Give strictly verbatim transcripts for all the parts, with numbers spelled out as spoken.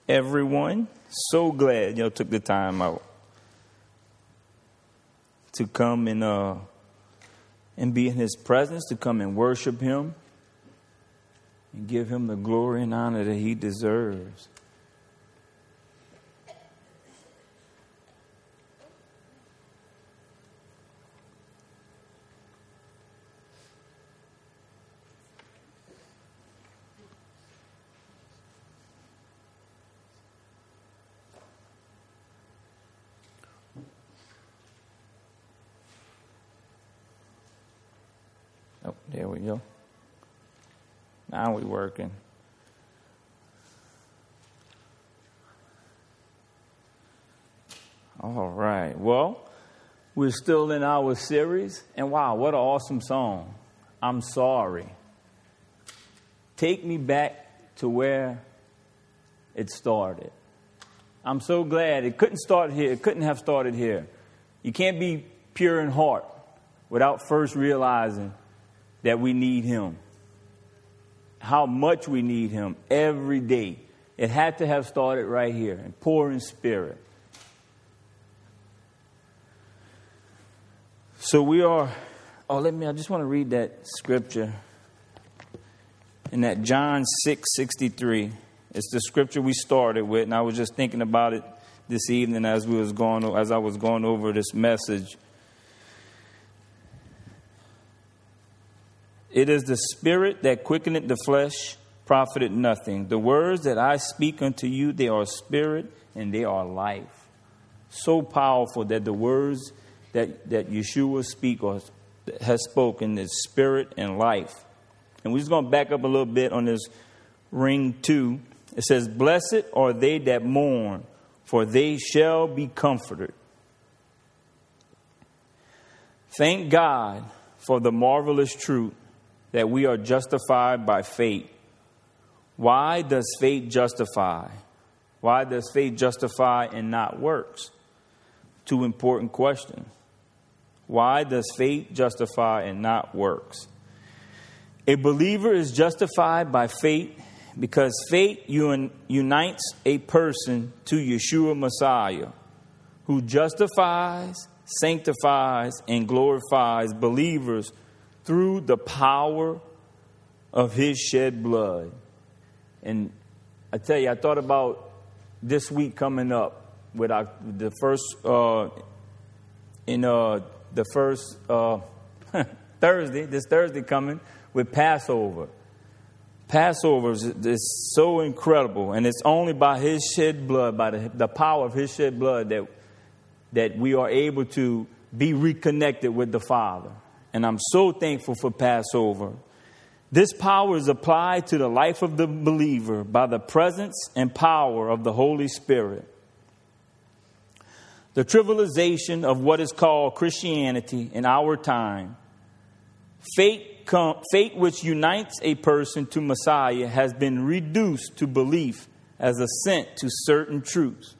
everyone. So glad y'all took the time out to come and uh, and be in his presence, to come and worship him and give him the glory and honor that he deserves. Oh, there we go. Now we're working. All right. Well, we're still in our series. And wow, what an awesome song. I'm sorry. Take me back to where it started. I'm so glad it couldn't start here. It couldn't have started here. You can't be pure in heart without first realizing that we need him. How much we need him every day. It had to have started right here, in poor in spirit. So we are, oh, let me, I just want to read that scripture in that John six sixty-three. It's the scripture we started with, and I was just thinking about it this evening as we was going, as I was going over this message. It is the spirit that quickeneth the flesh, profited nothing. The words that I speak unto you, they are spirit and they are life. So powerful that the words that, that Yeshua speak or has spoken is spirit and life. And we're just going to back up a little bit on this ring two. It says, blessed are they that mourn, for they shall be comforted. Thank God for the marvelous truth that we are justified by faith. Why does faith justify? Why does faith justify and not works? Two important questions. Why does faith justify and not works? A believer is justified by faith because faith un- unites a person to Yeshua Messiah, who justifies, sanctifies, and glorifies believers through the power of his shed blood. And I tell you, I thought about this week coming up with our, the first, uh, in uh, the first uh, Thursday, this Thursday coming with Passover. Passover is, is so incredible, and it's only by his shed blood, by the, the power of his shed blood, that that we are able to be reconnected with the Father. And I'm so thankful for Passover. This power is applied to the life of the believer by the presence and power of the Holy Spirit. The trivialization of what is called Christianity in our time, faith, com- faith which unites a person to Messiah, has been reduced to belief as assent to certain truths.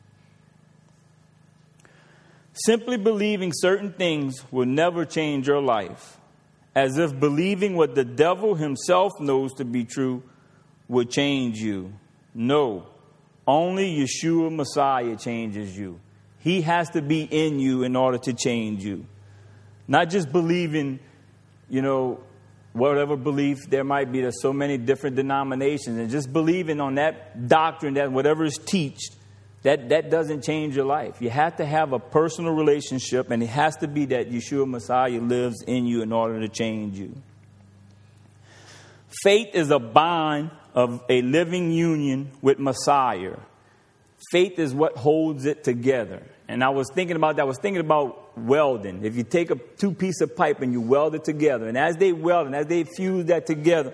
Simply believing certain things will never change your life, as if believing what the devil himself knows to be true would change you. No, only Yeshua Messiah changes you. He has to be in you in order to change you. Not just believing, you know, whatever belief there might be. There's so many different denominations. And just believing on that doctrine, that whatever is taught, That that doesn't change your life. You have to have a personal relationship, and it has to be that Yeshua Messiah lives in you in order to change you. Faith is a bond of a living union with Messiah. Faith is what holds it together. And I was thinking about that. I was thinking about welding. If you take a two piece of pipe and you weld it together, and as they weld and as they fuse that together,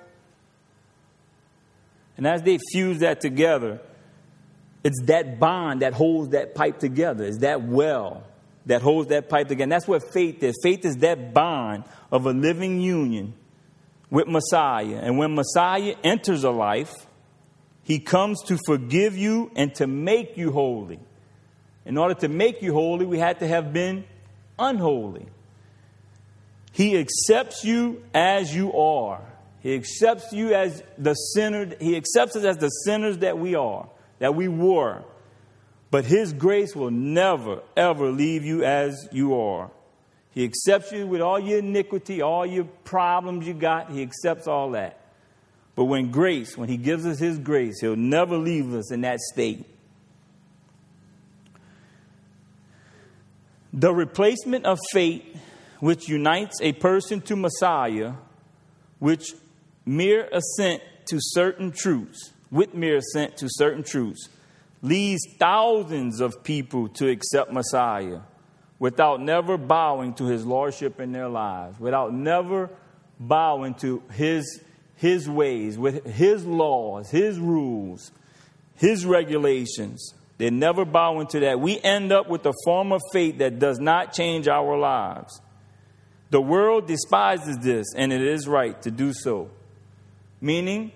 and as they fuse that together, it's that bond that holds that pipe together. It's that well that holds that pipe together. And that's what faith is. Faith is that bond of a living union with Messiah. And when Messiah enters a life, he comes to forgive you and to make you holy. In order to make you holy, we had to have been unholy. He accepts you as you are. He accepts you as the sinner. He accepts us as the sinners that we are, that we were. But his grace will never, ever leave you as you are. He accepts you with all your iniquity, all your problems you got. He accepts all that. But when grace, when he gives us his grace, he'll never leave us in that state. The replacement of faith, which unites a person to Messiah, which mere assent to certain truths, with mere assent to certain truths, leads thousands of people to accept Messiah without never bowing to his lordship in their lives, without never bowing to his, his ways, with his laws, his rules, his regulations. They never bow into that. We end up with a form of faith that does not change our lives. The world despises this, and it is right to do so. Meaning,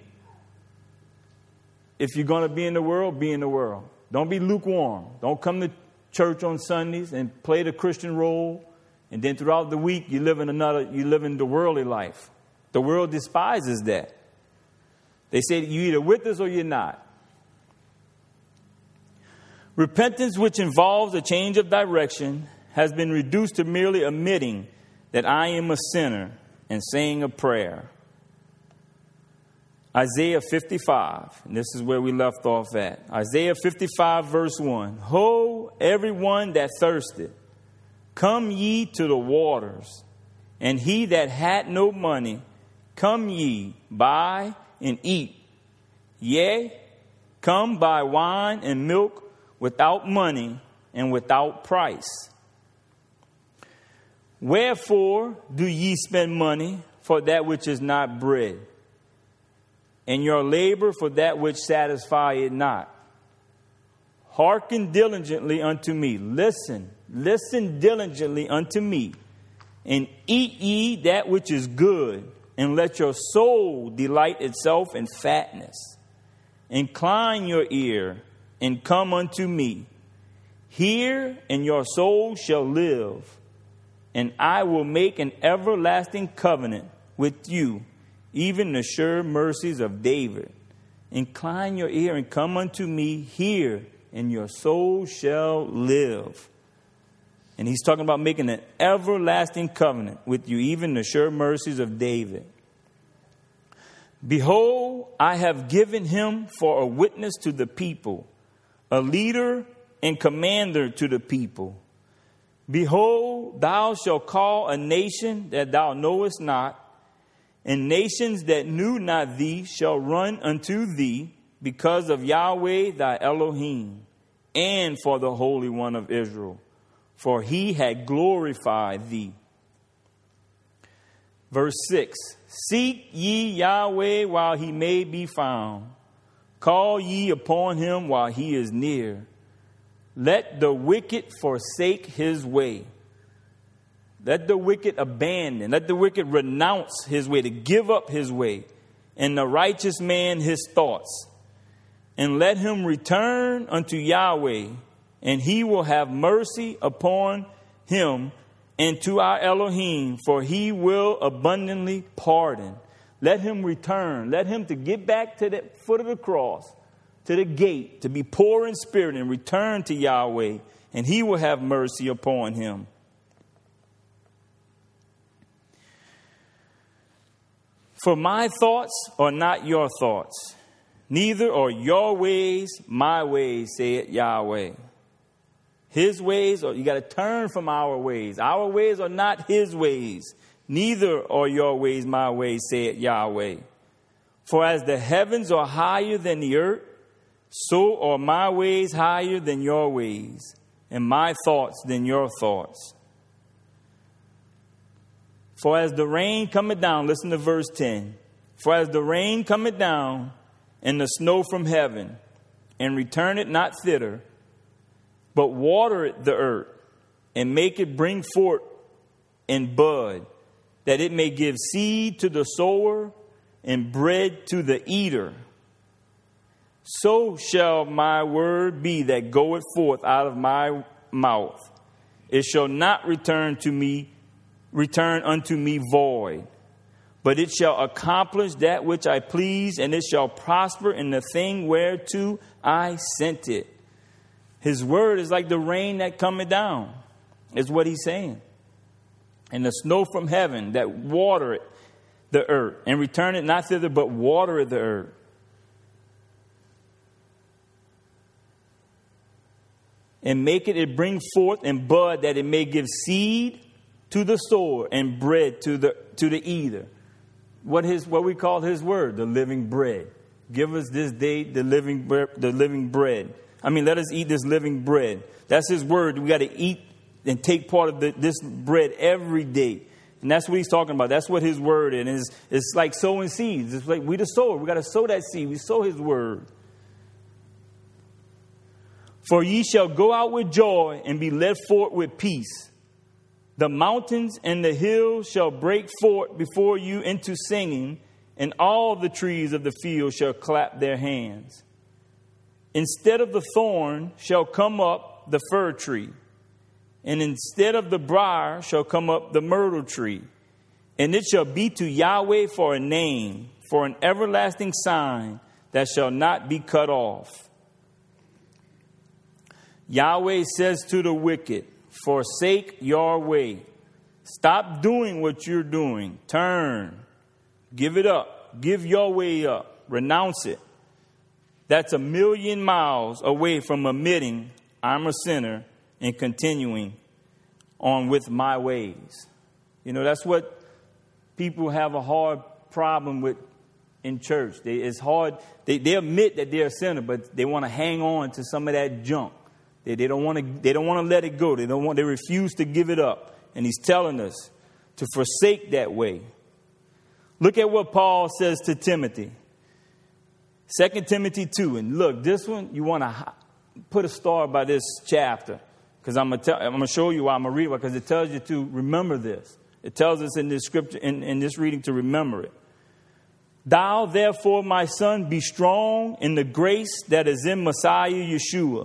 if you're going to be in the world, be in the world. Don't be lukewarm. Don't come to church on Sundays and play the Christian role, and then throughout the week you live in another. You live in the worldly life. The world despises that. They say you're either with us or you're not. Repentance, which involves a change of direction, has been reduced to merely admitting that I am a sinner and saying a prayer. Isaiah fifty-five, and this is where we left off at. Isaiah fifty-five, verse one. Ho, everyone that thirsteth, come ye to the waters, and he that had no money, come ye, buy and eat. Yea, come buy wine and milk without money and without price. Wherefore do ye spend money for that which is not bread, and your labor for that which satisfieth not? Hearken diligently unto me. Listen, listen diligently unto me, and eat ye that which is good, and let your soul delight itself in fatness. Incline your ear, and come unto me. Hear, and your soul shall live, and I will make an everlasting covenant with you, even the sure mercies of David. Incline your ear and come unto me. Hear, and your soul shall live. And he's talking about making an everlasting covenant with you, even the sure mercies of David. Behold, I have given him for a witness to the people, a leader and commander to the people. Behold, thou shalt call a nation that thou knowest not, and nations that knew not thee shall run unto thee, because of Yahweh thy Elohim, and for the Holy One of Israel, for he had glorified thee. Verse six, seek ye Yahweh while he may be found. Call ye upon him while he is near. Let the wicked forsake his way. Let the wicked abandon. Let the wicked renounce his way, to give up his way. And the righteous man his thoughts. And let him return unto Yahweh, and he will have mercy upon him, and to our Elohim, for he will abundantly pardon. Let him return. Let him to get back to the foot of the cross, to the gate, to be poor in spirit, and return to Yahweh, and he will have mercy upon him. For my thoughts are not your thoughts, neither are your ways my ways, saith Yahweh. His ways, or you got to turn from our ways. Our ways are not his ways, neither are your ways my ways, saith Yahweh. For as the heavens are higher than the earth, so are my ways higher than your ways, and my thoughts than your thoughts. For as the rain cometh down, listen to verse ten. For as the rain cometh down, and the snow from heaven, and returneth not thither, but watereth the earth, and make it bring forth and bud, that it may give seed to the sower, and bread to the eater. So shall my word be that goeth forth out of my mouth. It shall not return to me, return unto me void, but it shall accomplish that which I please, and it shall prosper in the thing whereto I sent it. His word is like the rain that cometh down, is what he's saying. And the snow from heaven that watereth the earth, and return it not thither, but watereth the earth. And make it, it bring forth and bud, that it may give seed to the sower and bread to the to the eater. What his what we call his word, the living bread. Give us this day the living the living bread. I mean, let us eat this living bread. That's his word. We got to eat and take part of the, this bread every day. And that's what he's talking about. That's what his word is. It's, it's like sowing seeds. It's like we the sower. We got to sow that seed. We sow his word. For ye shall go out with joy and be led forth with peace. The mountains and the hills shall break forth before you into singing, and all the trees of the field shall clap their hands. Instead of the thorn shall come up the fir tree, and instead of the briar shall come up the myrtle tree. And it shall be to Yahweh for a name, for an everlasting sign that shall not be cut off. Yahweh says to the wicked, forsake your way. Stop doing what you're doing. Turn. Give it up. Give your way up. Renounce it. That's a million miles away from admitting I'm a sinner and continuing on with my ways. You know, that's what people have a hard problem with in church. They, it's hard. They, they admit that they're a sinner, but they want to hang on to some of that junk. They, they don't want to. They don't want to let it go. They don't want. They refuse to give it up. And he's telling us to forsake that way. Look at what Paul says to Timothy. Second Timothy two. And look, this one, you want to put a star by this chapter. Because I'm going to show you why I'm going to read it. Because it tells you to remember this. It tells us in this scripture, in, in this reading, to remember it. Thou, therefore, my son, be strong in the grace that is in Messiah Yeshua.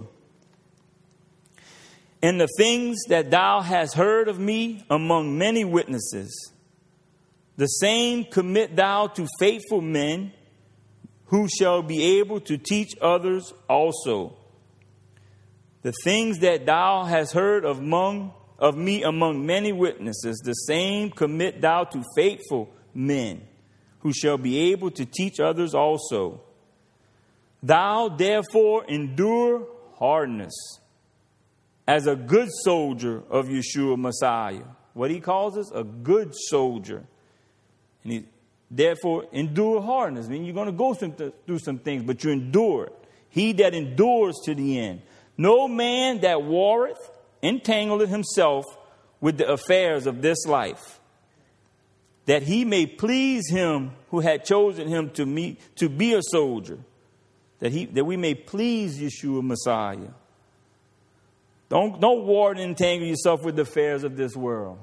And the things that thou hast heard of me among many witnesses, the same commit thou to faithful men, who shall be able to teach others also. The things that thou hast heard of, among, of me among many witnesses, the same commit thou to faithful men, who shall be able to teach others also. Thou therefore endure hardness, as a good soldier of Yeshua Messiah. What he calls us, a good soldier. And he, therefore, endure hardness. I mean, you're going to go some, through some things, but you endure it. He that endures to the end. No man that warreth entangleth himself with the affairs of this life, that he may please him who had chosen him to meet, to be a soldier, that he that we may please Yeshua Messiah. Don't, don't war and entangle yourself with the affairs of this world.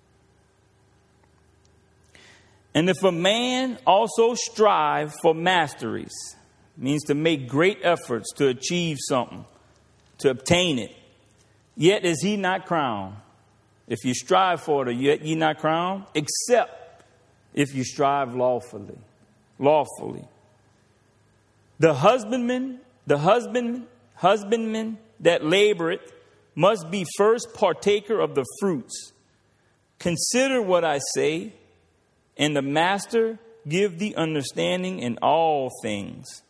And if a man also strive for masteries, means to make great efforts to achieve something, to obtain it, yet is he not crowned. If you strive for it, yet ye not crowned, except if you strive lawfully. Lawfully. The husbandman, the husband, husbandman that laboreth must be first partaker of the fruits. Consider what I say, and the master give thee understanding in all things.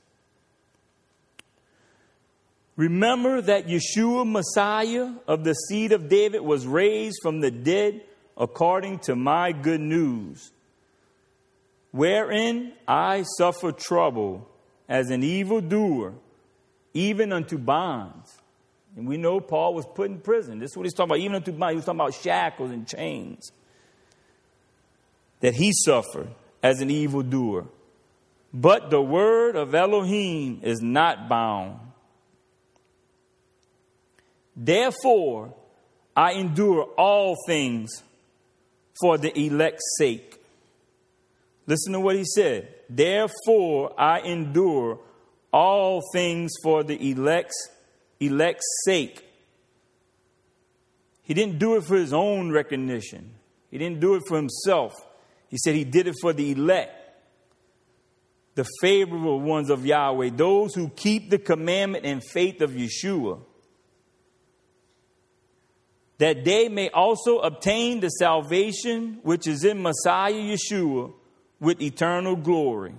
Remember that Yeshua Messiah of the seed of David was raised from the dead according to my good news, wherein I suffer trouble as an evildoer, even unto bonds. And we know Paul was put in prison. This is what he's talking about, even unto bonds. He was talking about shackles and chains. That he suffered as an evildoer. But the word of Elohim is not bound. Therefore, I endure all things for the elect's sake. Listen to what he said. Therefore, I endure all things for the elect's, elect's sake. He didn't do it for his own recognition. He didn't do it for himself. He said he did it for the elect, the favorable ones of Yahweh, those who keep the commandment and faith of Yeshua, that they may also obtain the salvation which is in Messiah Yeshua with eternal glory.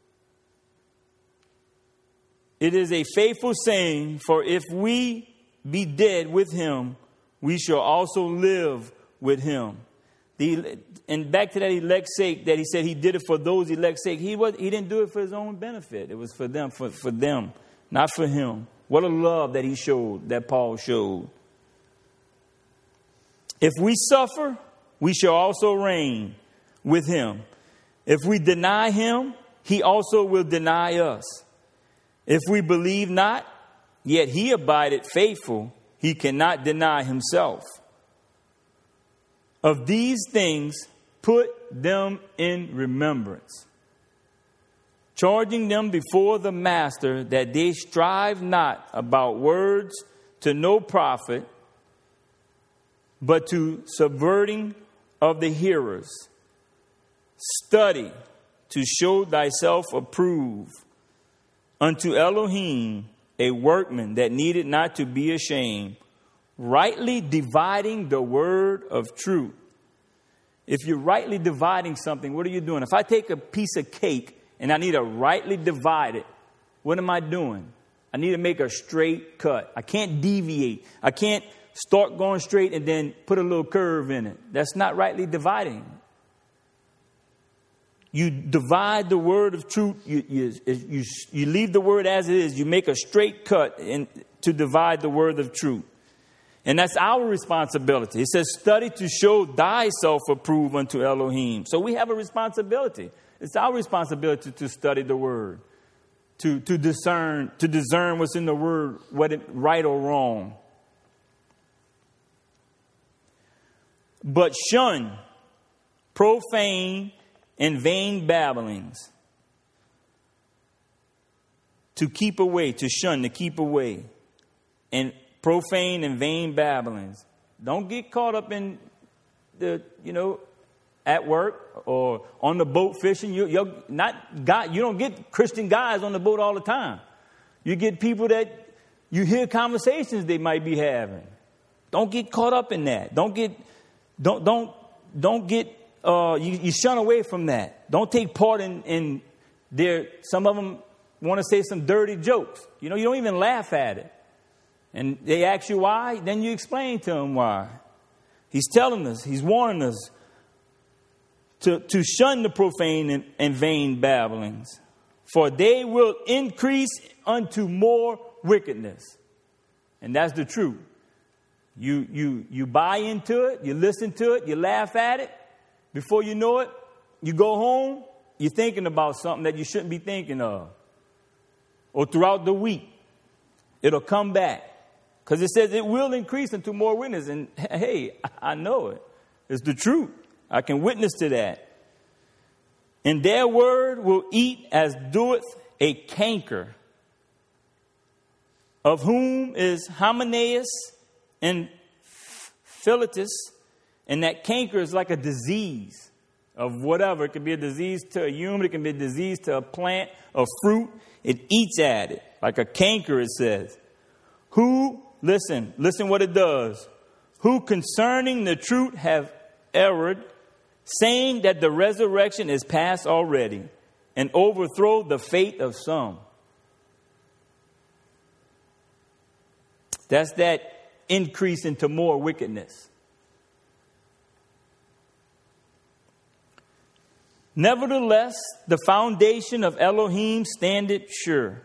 It is a faithful saying, for if we be dead with him, we shall also live with him. The, and back to that elect's sake, that he said he did it for those elect's sake. He was he didn't do it for his own benefit. It was for them, for, for them, not for him. What a love that he showed, that Paul showed. If we suffer, we shall also reign with him. If we deny him, he also will deny us. If we believe not, yet he abideth faithful, he cannot deny himself. Of these things, put them in remembrance, charging them before the master that they strive not about words to no profit, but to subverting of the hearers. Study to show thyself approved unto Elohim, a workman that needed not to be ashamed, rightly dividing the word of truth. If you're rightly dividing something, what are you doing? If I take a piece of cake and I need to rightly divide it, what am I doing? I need to make a straight cut. I can't deviate. I can't start going straight and then put a little curve in it. That's not rightly dividing. You divide the word of truth. You, you, you, you leave the word as it is. You make a straight cut in, to divide the word of truth. And that's our responsibility. It says, study to show thyself approved unto Elohim. So we have a responsibility. It's our responsibility to study the word, to, to discern, to discern what's in the word, whether right or wrong. But shun profane and vain babblings. To keep away, to shun, to keep away. And profane and vain babblings. Don't get caught up in the, you know, at work or on the boat fishing. You, you're not God. You don't get Christian guys on the boat all the time. You get people that you hear conversations they might be having. Don't get caught up in that. Don't get, don't, don't, don't get, uh, you, you shun away from that. Don't take part in, in their, some of them want to say some dirty jokes. You know, you don't even laugh at it. And they ask you why, then you explain to them why. He's telling us, he's warning us to, to shun the profane and, and vain babblings, for they will increase unto more wickedness. And that's the truth. You, you, you buy into it, you listen to it, you laugh at it. Before you know it, you go home, you're thinking about something that you shouldn't be thinking of. Or throughout the week, it'll come back. Because it says it will increase into more witness. And hey, I know it. It's the truth. I can witness to that. And their word will eat as doeth a canker, of whom is Hymenaeus and Philetus. And that canker is like a disease of whatever. It could be a disease to a human. It can be a disease to a plant, a fruit. It eats at it like a canker, it says. Who, listen, listen what it does. Who concerning the truth have erred, saying that the resurrection is past already, and overthrow the faith of some. That's that increase into more wickedness. Nevertheless, the foundation of Elohim standeth sure,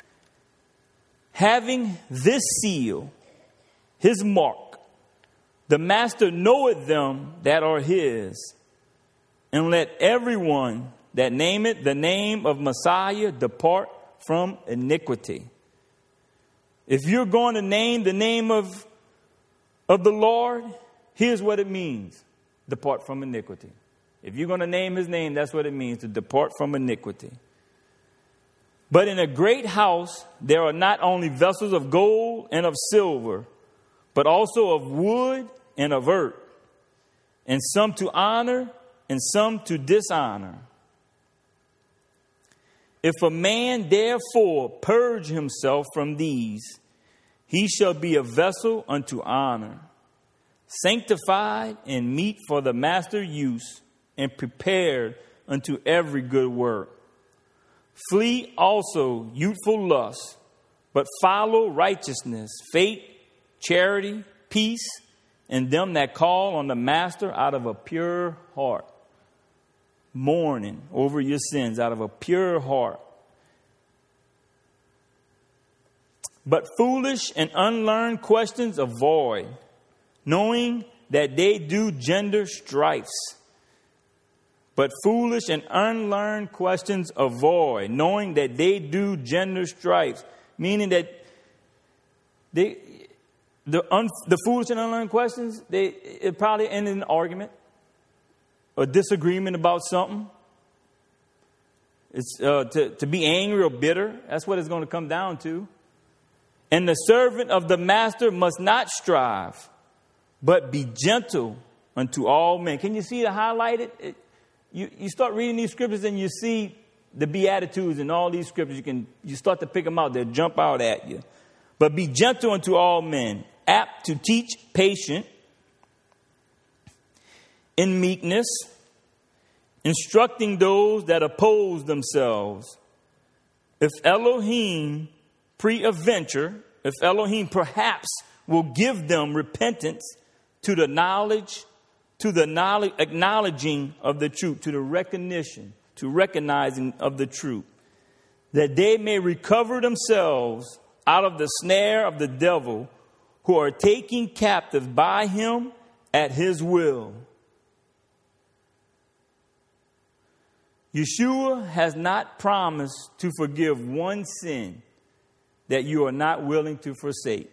having this seal, his mark. The master knoweth them that are his. And let everyone that nameth the name of Messiah depart from iniquity. If you're going to name the name of, of the Lord, here's what it means. Depart from iniquity. If you're going to name his name, that's what it means, to depart from iniquity. But in a great house, there are not only vessels of gold and of silver, but also of wood and of earth, and some to honor and some to dishonor. If a man therefore purge himself from these, he shall be a vessel unto honor, sanctified and meet for the master's use, and prepared unto every good work. Flee also youthful lusts, but follow righteousness, faith, charity, peace, and them that call on the Master out of a pure heart. Mourning over your sins out of a pure heart. But foolish and unlearned questions avoid, knowing that they do gender strifes. But foolish and unlearned questions avoid, knowing that they do gender strifes. Meaning that they, the, un, the foolish and unlearned questions, they it probably end in an argument, a disagreement about something. It's uh, to, to be angry or bitter. That's what it's going to come down to. And the servant of the master must not strive, but be gentle unto all men. Can you see the highlighted? It, you, you start reading these scriptures and you see the Beatitudes and all these scriptures. You can you start to pick them out. They'll jump out at you. But be gentle unto all men, apt to teach, patient, in meekness, instructing those that oppose themselves. If Elohim pre-adventure, if Elohim perhaps will give them repentance to the knowledge, to the knowledge, acknowledging of the truth, to the recognition, to recognizing of the truth, that they may recover themselves out of the snare of the devil, who are taken captive by him at his will. Yeshua has not promised to forgive one sin that you are not willing to forsake.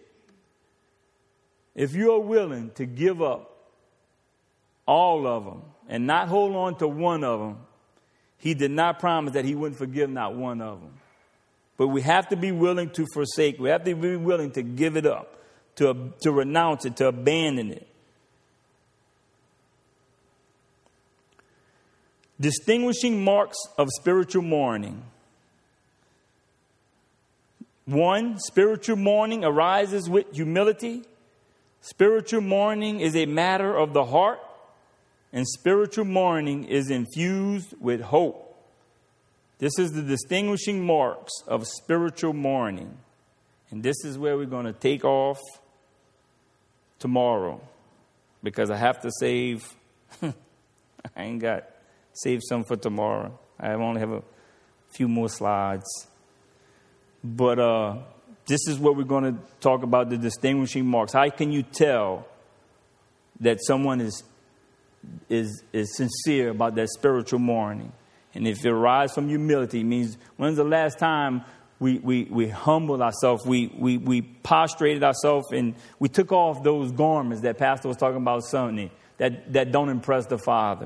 If you are willing to give up all of them and not hold on to one of them, he did not promise that he wouldn't forgive not one of them. But we have to be willing to forsake. We have to be willing to give it up, to, to renounce it, to abandon it. Distinguishing marks of spiritual mourning. One, spiritual mourning arises with humility. Spiritual mourning is a matter of the heart, and spiritual mourning is infused with hope. This is the distinguishing marks of spiritual mourning. And this is where we're going to take off tomorrow, because I have to save, I ain't got, save some for tomorrow. I only have a few more slides. But uh, this is what we're going to talk about, the distinguishing marks. How can you tell that someone is is is sincere about that spiritual mourning? And if it arises from humility, it means when's the last time we we, we humbled ourselves, we, we, we prostrated ourselves, and we took off those garments that Pastor was talking about Sunday that, that don't impress the Father.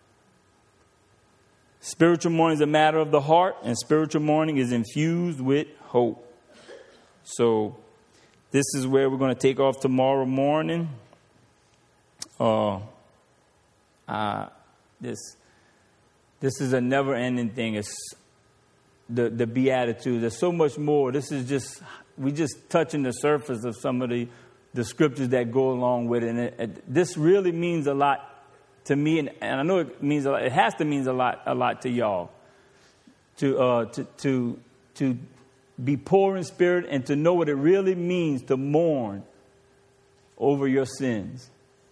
Spiritual mourning is a matter of the heart, and spiritual mourning is infused with hope. So this is where we're going to take off tomorrow morning. Uh, uh, this this is a never-ending thing. It's the the Beatitudes. There's so much more. This is just we just touching the surface of some of the the scriptures that go along with it. And it, it, this really means a lot to me, and, and I know it means a lot. It has to mean a lot, a lot to y'all. To uh, to to to be poor in spirit and to know what it really means to mourn over your sins.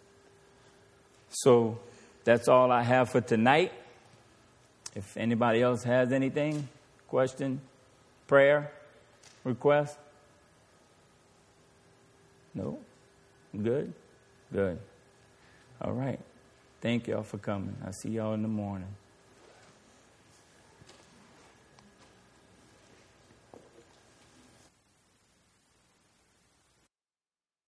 So that's all I have for tonight. If anybody else has anything, question, prayer, request? No? Good? Good. All right. Thank y'all for coming. I'll see y'all in the morning.